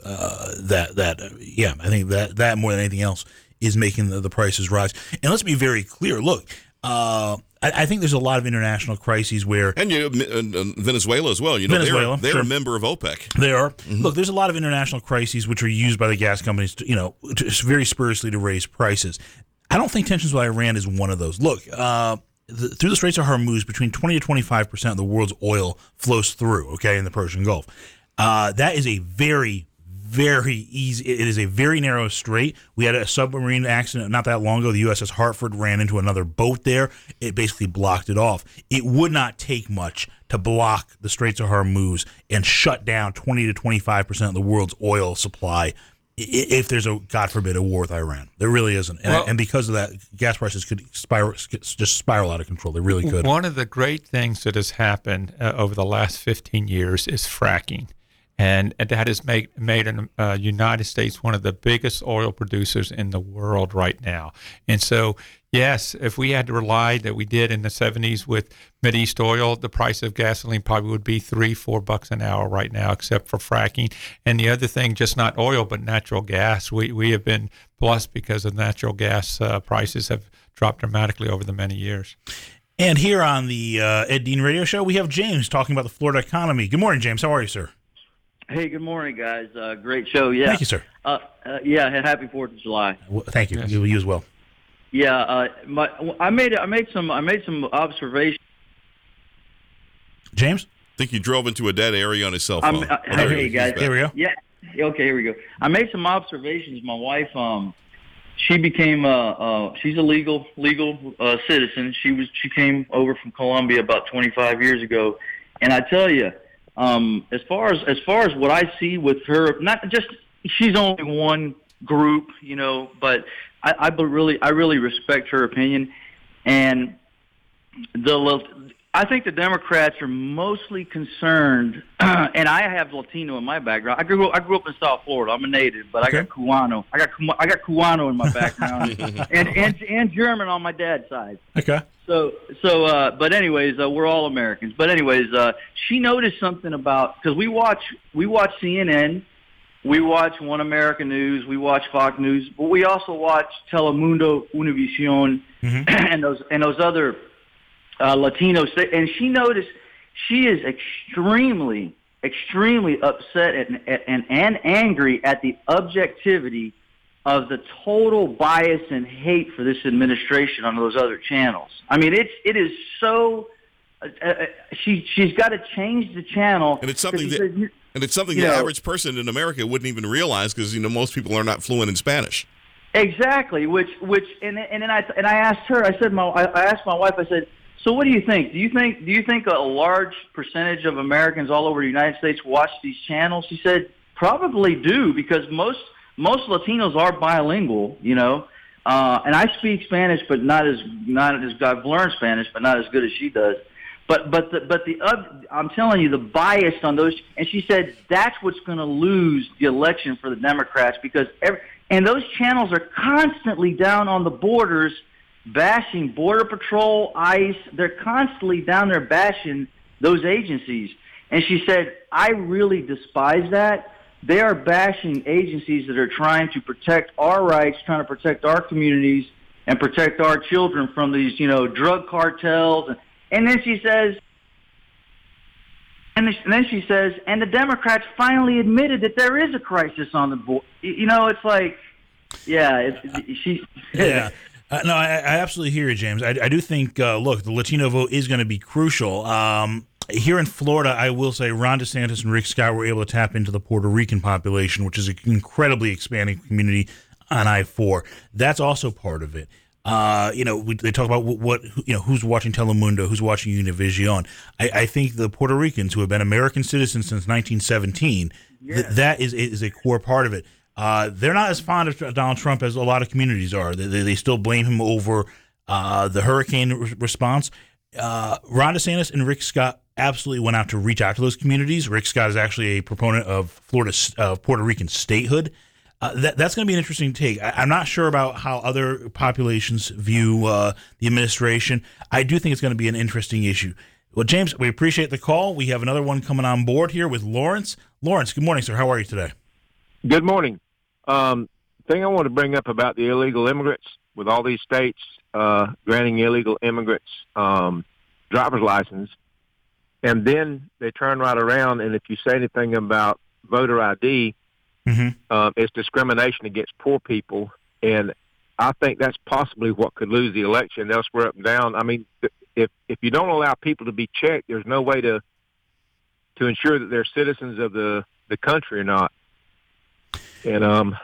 I think that more than anything else is making the prices rise. And let's be very clear. Look, I think there's a lot of international crises where... And Venezuela as well. Venezuela, they're a member of OPEC. They are. Mm-hmm. Look, there's a lot of international crises which are used by the gas companies to very spuriously to raise prices. I don't think tensions with Iran is one of those. Look, through the Straits of Hormuz, between 20 to 25% of the world's oil flows through, in the Persian Gulf. That is a very easy. It is a very narrow strait. We had a submarine accident not that long ago. The USS Hartford ran into another boat there. It basically blocked it off. It would not take much to block the Straits of Hormuz and shut down 20 to 25% of the world's oil supply if there's God forbid, a war with Iran. There really isn't. And because of that, gas prices could spiral out of control. They really could. One of the great things that has happened over the last 15 years is fracking. And that has made United States one of the biggest oil producers in the world right now. And so Yes, if we had to rely that we did in the 70s with Mideast oil, the price of gasoline probably would be $3-4 an hour right now, except for fracking. And the other thing, just not oil, but natural gas. We have been blessed because of natural gas prices have dropped dramatically over the many years. And here on the Ed Dean Radio Show, we have James talking about the Florida economy. Good morning, James. How are you, sir? Hey, good morning, guys. Great show. Yeah. Thank you, sir. Yeah, happy 4th of July. Well, thank you. Yes. You as well. Yeah, I made some observations. James? I think he drove into a dead area on his cell phone. Hey, guys. Here we go. Yeah. Okay, here we go. I made some observations. My wife, she became she's a legal citizen. She came over from Colombia about 25 years ago, and I tell you, as far as what I see with her, not just she's only one group, but I really respect her opinion, and I think the Democrats are mostly concerned, and I have Latino in my background. I grew up in South Florida. I'm a native, but Okay. I got Cubano. I got Cubano in my background, and German on my dad's side. Okay. But anyways, we're all Americans. But anyways, she noticed something because we watch CNN. We watch One American News, we watch Fox News, but we also watch Telemundo, Univision, and those other Latino states. And she noticed she is extremely upset and angry at the objectivity of the total bias and hate for this administration on those other channels. I mean, it is so. She's got to change the channel, and it's something the average person in America wouldn't even realize because most people are not fluent in Spanish. Exactly. And I asked her. I asked my wife. I said, so what do you think? Do you think a large percentage of Americans all over the United States watch these channels? She said probably do because most Latinos are bilingual. And I speak Spanish, but not as I've learned Spanish, but not as good as she does. But I'm telling you, the bias on those, and she said that's what's going to lose the election for the Democrats because and those channels are constantly down on the borders, bashing Border Patrol, ICE. They're constantly down there bashing those agencies. And she said, I really despise that. They are bashing agencies that are trying to protect our rights, trying to protect our communities, and protect our children from these, drug cartels. And then she says, and the Democrats finally admitted that there is a crisis on the board. It's like, yeah, yeah. No, I absolutely hear you, James. I do think, look, the Latino vote is going to be crucial. Here in Florida, I will say Ron DeSantis and Rick Scott were able to tap into the Puerto Rican population, which is an incredibly expanding community on I-4. That's also part of it. They talk about who's watching Telemundo, who's watching Univision. I think the Puerto Ricans who have been American citizens since 1917, that is a core part of it. They're not as fond of Donald Trump as a lot of communities are. They still blame him over the hurricane response. Ron DeSantis and Rick Scott absolutely went out to reach out to those communities. Rick Scott is actually a proponent of Puerto Rican statehood. That's going to be an interesting take. I'm not sure about how other populations view the administration. I do think it's going to be an interesting issue. Well, James, we appreciate the call. We have another one coming on board here with Lawrence. Lawrence, good morning, sir. How are you today? Good morning. Thing I want to bring up about the illegal immigrants, with all these states granting illegal immigrants driver's license, and then they turn right around, and if you say anything about voter ID, it's discrimination against poor people, and I think that's possibly what could lose the election elsewhere up and down. I mean, if you don't allow people to be checked, there's no way to ensure that they're citizens of the country or not. And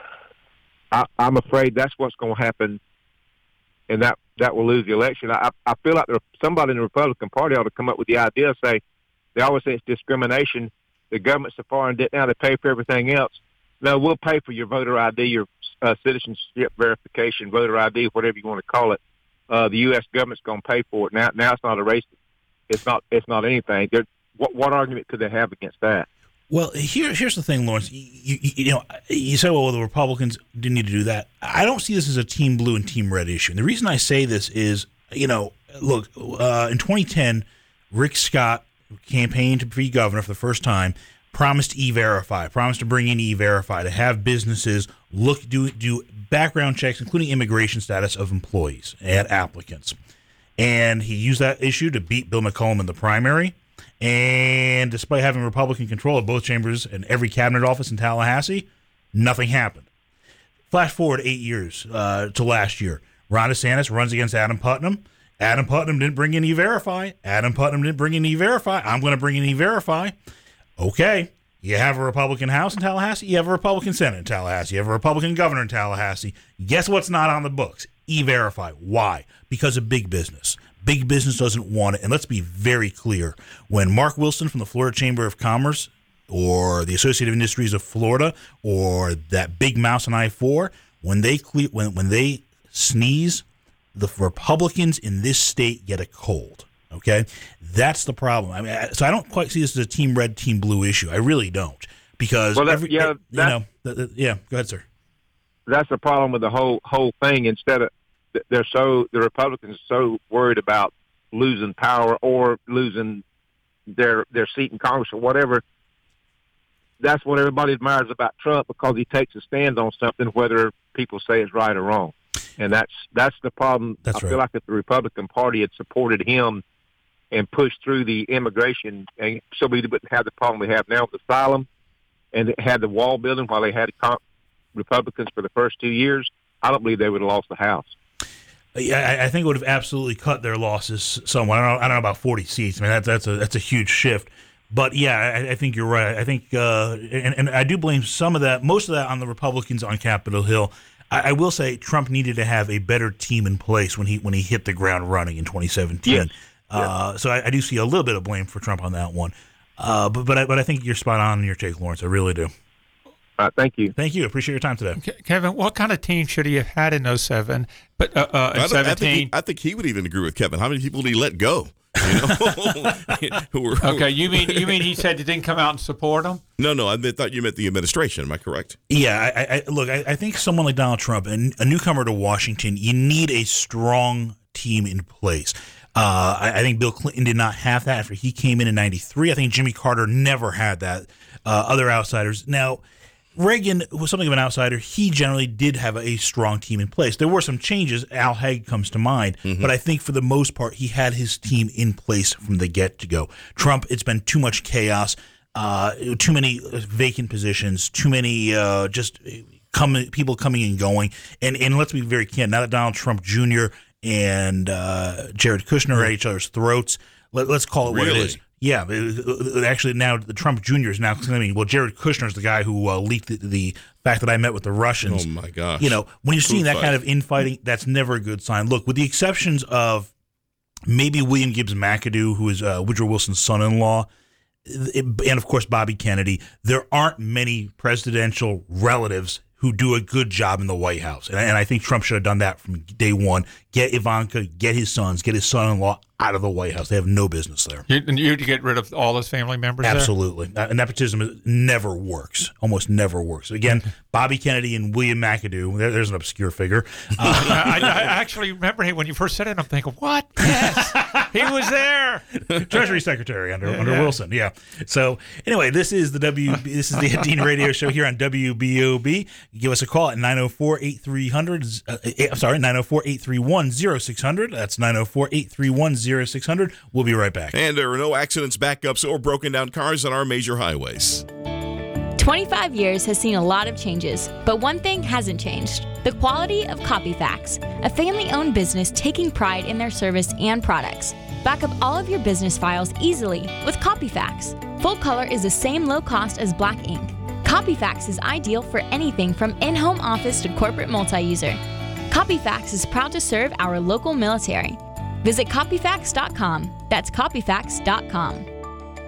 I'm afraid that's what's going to happen, and that will lose the election. I feel like somebody in the Republican Party ought to come up with the idea, say, they always say it's discrimination. The government's so far in debt now, they pay for everything else. No, we'll pay for your voter ID, your citizenship verification, voter ID, whatever you want to call it. The U.S. government's going to pay for it. Now it's not a race. It's not anything. What argument could they have against that? Well, here's the thing, Lawrence. You said, well, the Republicans didn't need to do that. I don't see this as a Team Blue and Team Red issue. And the reason I say this is, look, in 2010, Rick Scott campaigned to be governor for the first time, promised E-Verify, promised to bring in E-Verify, to have businesses do background checks, including immigration status of employees and applicants. And he used that issue to beat Bill McCollum in the primary. And despite having Republican control of both chambers and every cabinet office in Tallahassee, nothing happened. Flash forward 8 years to last year. Ron DeSantis runs against Adam Putnam. Adam Putnam didn't bring in E-Verify. Adam Putnam didn't bring in E-Verify. I'm going to bring in E-Verify. Okay, you have a Republican House in Tallahassee. You have a Republican Senate in Tallahassee. You have a Republican governor in Tallahassee. Guess what's not on the books? E-Verify. Why? Because of big business. Big business doesn't want it. And let's be very clear. When Mark Wilson from the Florida Chamber of Commerce or the Associated Industries of Florida or that big mouse on I-4, when they sneeze, the Republicans in this state get a cold. Okay? That's the problem. I mean, so I don't quite see this as a Team Red, Team Blue issue. I really don't. Because, go ahead, sir. That's the problem with the whole thing. Instead of the Republicans are so worried about losing power or losing their seat in Congress or whatever. That's what everybody admires about Trump, because he takes a stand on something, whether people say it's right or wrong. And that's the problem. I feel like if the Republican Party had supported him and pushed through the immigration, and so we wouldn't have the problem we have now with asylum, and it had the wall building while they had Republicans for the first 2 years, I don't believe they would have lost the House. Yeah, I think it would have absolutely cut their losses somewhat. I don't know about 40 seats. I mean, that's a huge shift. But yeah, I think you're right. I think, and I do blame most of that on the Republicans on Capitol Hill. I will say Trump needed to have a better team in place when he hit the ground running in 2017. Yes. So I do see a little bit of blame for Trump on that one. But I think you're spot on in your take, Lawrence. I really do. Thank you. Thank you. Appreciate your time today. Kevin, what kind of team should he have had in 07? But in 17? I think he would even agree with Kevin. How many people did he let go? Okay, you mean he said he didn't come out and support him? No, I thought you meant the administration. Am I correct? Yeah, I think someone like Donald Trump, and a newcomer to Washington, you need a strong team in place. I think Bill Clinton did not have that after he came in 93. I think Jimmy Carter never had that. Other outsiders. Now, Reagan was something of an outsider. He generally did have a strong team in place. There were some changes. Al Haig comes to mind. Mm-hmm. But I think for the most part, he had his team in place from the get-go. Trump, it's been too much chaos, too many vacant positions, too many people coming and going. And let's be very candid. Now that Donald Trump Jr. and Jared Kushner are at each other's throats, let's call it what it is. Yeah, actually now the Trump Jr. is now claiming, well, Jared Kushner is the guy who leaked the fact that I met with the Russians. Oh, my gosh. When you're seeing that kind of infighting, that's never a good sign. Look, with the exceptions of maybe William Gibbs McAdoo, who is Woodrow Wilson's son-in-law, and, of course, Bobby Kennedy, there aren't many presidential relatives who do a good job in the White House. And I think Trump should have done that from day one. Get Ivanka, get his sons, get his son-in-law out of the White House. They have no business there. You'd get rid of all his family members? Absolutely. And nepotism never works, almost never works. Again, Bobby Kennedy and William McAdoo, there's an obscure figure. I actually remember when you first said it, I'm thinking, what? Yes, he was there. Treasury Secretary under Wilson, yeah. So anyway, this is the Ed Dean Radio Show here on WBOB. Give us a call at 904-8300. 904-831-0600. That's 904-831-0600. We'll be right back. And there are no accidents, backups, or broken down cars on our major highways. 25 years has seen a lot of changes, but one thing hasn't changed: the quality of Copyfax, a family-owned business taking pride in their service and products. Back up all of your business files easily with Copyfax. Full color is the same low cost as black ink. Copyfax is ideal for anything from in-home office to corporate multi-user. Copyfax is proud to serve our local military. Visit Copyfax.com. That's Copyfax.com.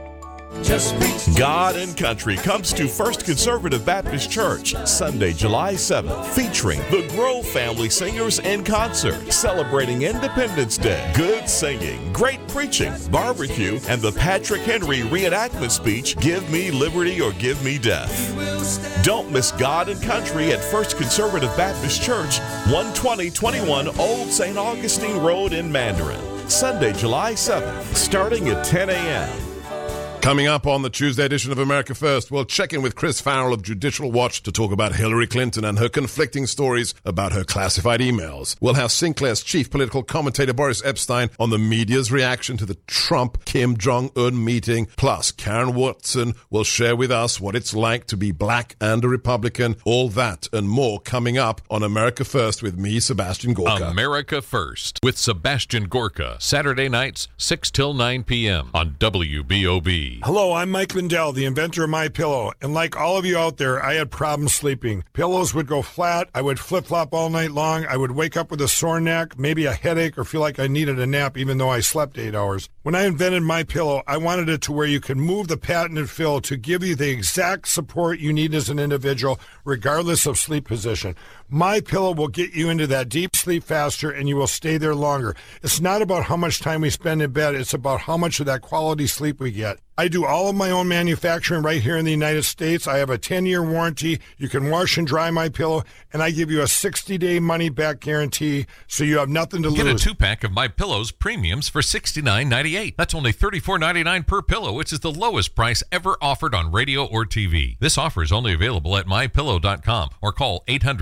God and Country comes to First Conservative Baptist Church Sunday, July 7th, featuring the Grove Family Singers in concert, celebrating Independence Day, good singing, great preaching, barbecue, and the Patrick Henry reenactment speech, Give Me Liberty or Give Me Death. Don't miss God and Country at First Conservative Baptist Church, 12021 Old St. Augustine Road in Mandarin, Sunday, July 7th, starting at 10 a.m. Coming up on the Tuesday edition of America First, we'll check in with Chris Farrell of Judicial Watch to talk about Hillary Clinton and her conflicting stories about her classified emails. We'll have Sinclair's chief political commentator Boris Epstein on the media's reaction to the Trump-Kim Jong-un meeting. Plus, Karen Watson will share with us what it's like to be black and a Republican. All that and more coming up on America First with me, Sebastian Gorka. America First with Sebastian Gorka. Saturday nights, 6 till 9 p.m. on WBOB. Hello, I'm Mike Lindell, the inventor of MyPillow, and like all of you out there, I had problems sleeping. Pillows would go flat, I would flip-flop all night long, I would wake up with a sore neck, maybe a headache, or feel like I needed a nap even though I slept 8 hours. When I invented MyPillow, I wanted it to where you could move the patented fill to give you the exact support you need as an individual, regardless of sleep position. MyPillow will get you into that deep sleep faster, and you will stay there longer. It's not about how much time we spend in bed, it's about how much of that quality sleep we get. I do all of my own manufacturing right here in the United States. I have a 10-year warranty. You can wash and dry MyPillow, and I give you a 60-day money-back guarantee, so you have nothing to lose. Get a 2-pack of MyPillow's premiums for $69.98. That's only $34.99 per pillow, which is the lowest price ever offered on radio or TV. This offer is only available at MyPillow.com or call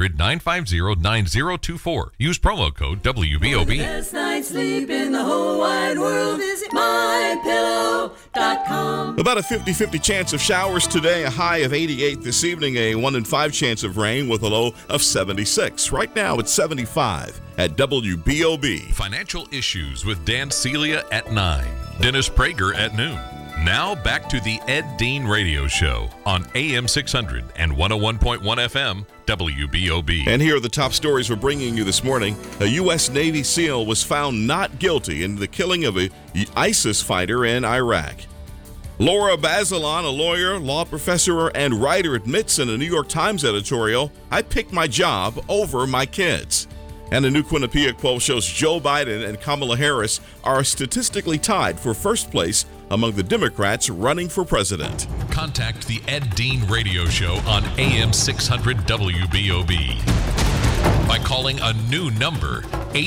800-950-9024. Use promo code WBOB. Best night's sleep in the whole wide world. Visit MyPillow.com. About a 50-50 chance of showers today, a high of 88 this evening, a 1 in 5 chance of rain with a low of 76. Right now it's 75 at WBOB. Financial Issues with Dan Celia at 9. Dennis Prager at noon. Now back to the Ed Dean Radio Show on AM 600 and 101.1 FM WBOB. And here are the top stories we're bringing you this morning. A U.S. Navy SEAL was found not guilty in the killing of a ISIS fighter in Iraq. Laura Bazelon, a lawyer, law professor, and writer, admits in a New York Times editorial, I picked my job over my kids. And a new Quinnipiac poll shows Joe Biden and Kamala Harris are statistically tied for first place among the Democrats running for president. Contact the Ed Dean Radio Show on AM 600 WBOB by calling a new number,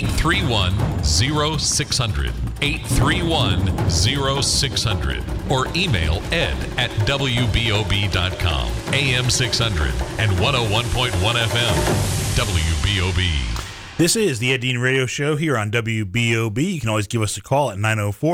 831-0600, 831-0600, or email ed@wbob.com. AM 600 and 101.1 FM WBOB. This is the Ed Dean Radio Show here on WBOB. You can always give us a call at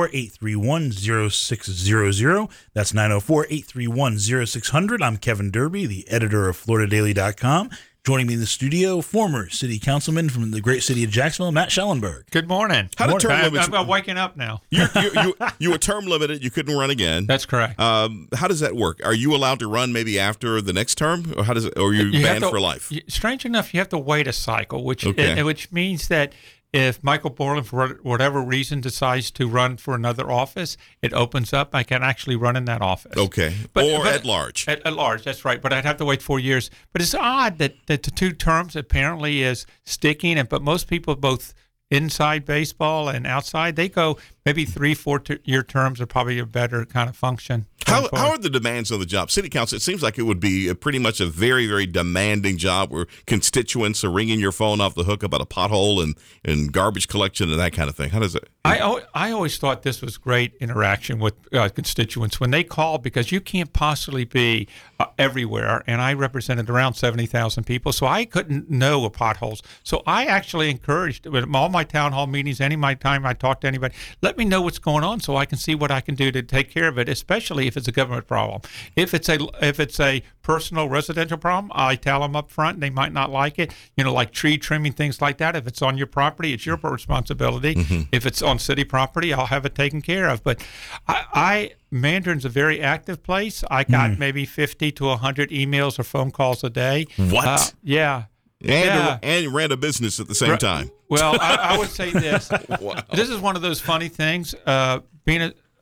904-831-0600. That's 904-831-0600. I'm Kevin Derby, the editor of FloridaDaily.com. Joining me in the studio, former city councilman from the great city of Jacksonville, Matt Schellenberg. Good morning. How did term limits? I'm waking up now. You were term limited. You couldn't run again. That's correct. How does that work? Are you allowed to run maybe after the next term, or how does it? Or are you banned for life? Strange enough, you have to wait a cycle, which means that if Michael Borland, for whatever reason, decides to run for another office, it opens up. I can actually run in that office. Okay. But at large. At large, that's right. But I'd have to wait 4 years. But it's odd that the 2 terms apparently is sticking. But most people, both inside baseball and outside, they go maybe 3-4 year terms are probably a better kind of function. How are the demands on the job? City council, it seems like it would be pretty much a very, very demanding job where constituents are ringing your phone off the hook about a pothole and garbage collection and that kind of thing. How does it? I always thought this was great interaction with constituents when they call, because you can't possibly be everywhere. And I represented around 70,000 people, so I couldn't know of potholes. So I actually encouraged all my town hall meetings, any time I talk to anybody, let me know what's going on so I can see what I can do to take care of it, especially if it's a government problem. If it's a personal residential problem, I tell them up front. They might not like it, like tree trimming, things like that. If it's on your property, it's your responsibility. Mm-hmm. If it's on city property, I'll have it taken care of. But Mandarin's a very active place. I got maybe 50 to 100 emails or phone calls a day. What? Yeah. And ran a business at the same time. Well, I would say this. Wow. This is one of those funny things. Being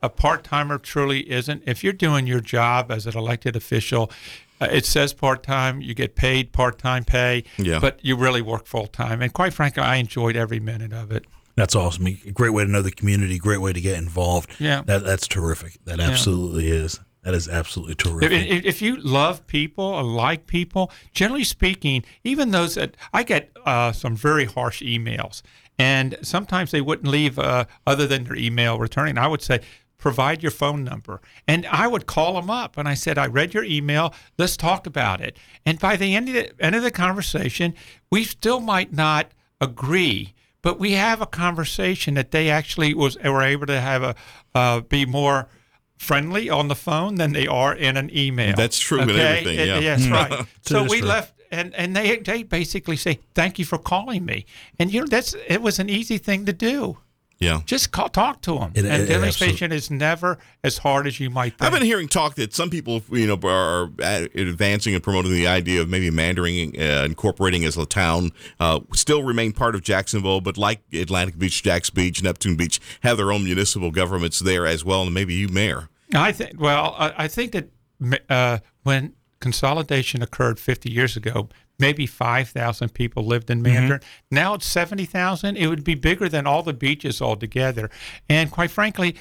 a part-timer truly isn't. If you're doing your job as an elected official, it says part-time, you get paid part-time pay, but you really work full-time. And quite frankly, I enjoyed every minute of it. That's awesome. A great way to know the community, great way to get involved. Yeah. That's terrific. That absolutely is. That is absolutely terrific. If you love people or like people, generally speaking, even those that I get some very harsh emails, and sometimes they wouldn't leave other than their email returning. I would say, provide your phone number. And I would call them up, and I said, I read your email. Let's talk about it. And by the end of the conversation, we still might not agree, but we have a conversation that they actually were able to have be more friendly on the phone than they are in an email. That's true with everything. Yeah, yes, right. So we left, and they basically say, "Thank you for calling me." And it was an easy thing to do. Yeah, just talk to them. And demonstration is never as hard as you might think. I've been hearing talk that some people, are advancing and promoting the idea of maybe Mandarin incorporating as a town, still remain part of Jacksonville, but like Atlantic Beach, Jacks Beach, Neptune Beach, have their own municipal governments there as well, and maybe you, Mayor. I think that when consolidation occurred 50 years ago, maybe 5,000 people lived in Mandarin. Mm-hmm. Now it's 70,000. It would be bigger than all the beaches altogether. And quite frankly,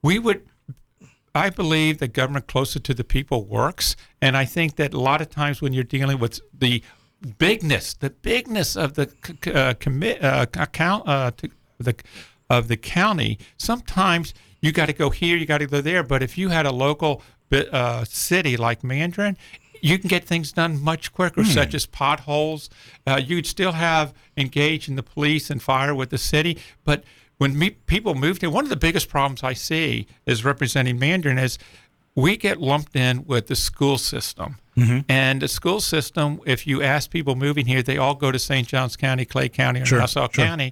I believe that government closer to the people works. And I think that a lot of times when you're dealing with the bigness of the of the county, sometimes you got to go here, you got to go there. But if you had a local city like Mandarin, you can get things done much quicker, such as potholes. You'd still have engaged in the police and fire with the city. But when people move here, one of the biggest problems I see is representing Mandarin is we get lumped in with the school system. Mm-hmm. And the school system, if you ask people moving here, they all go to St. Johns County, Clay County, or Nassau County.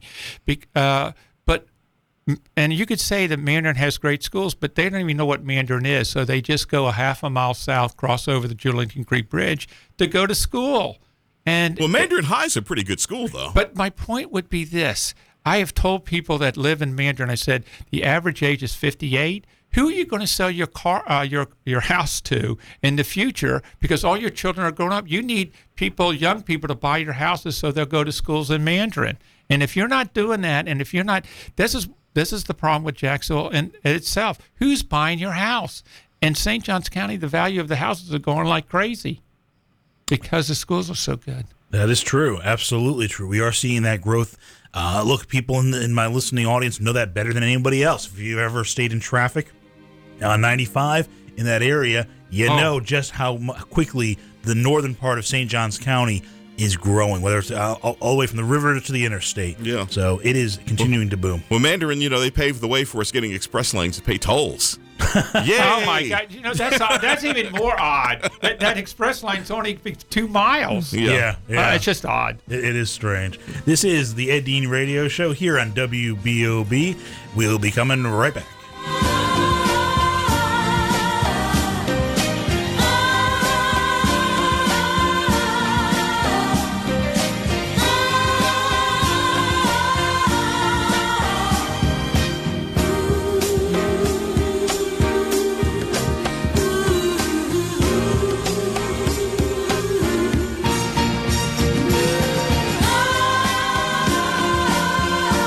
And you could say that Mandarin has great schools, but they don't even know what Mandarin is. So they just go a half a mile south, cross over the Julington Creek Bridge to go to school. Well, Mandarin High is a pretty good school, though. But my point would be this. I have told people that live in Mandarin, I said, the average age is 58. Who are you going to sell your your house to in the future? Because all your children are grown up. You need young people to buy your houses so they'll go to schools in Mandarin. And if you're not doing that, and if you're not, this is the problem with Jacksonville in itself. Who's buying your house? In St. Johns County, the value of the houses are going like crazy because the schools are so good. That is true. Absolutely true. We are seeing that growth. Look, people in my listening audience know that better than anybody else. If you've ever stayed in traffic on 95 in that area, you know just how quickly the northern part of St. Johns County is growing, whether it's all the way from the river to the interstate. Yeah. So it is continuing to boom. Well, Mandarin, they paved the way for us getting express lanes to pay tolls. Yay! Oh my God! That's even more odd. That express line's only 2 miles. Yeah. It's just odd. It is strange. This is the Ed Dean Radio Show here on WBOB. We'll be coming right back.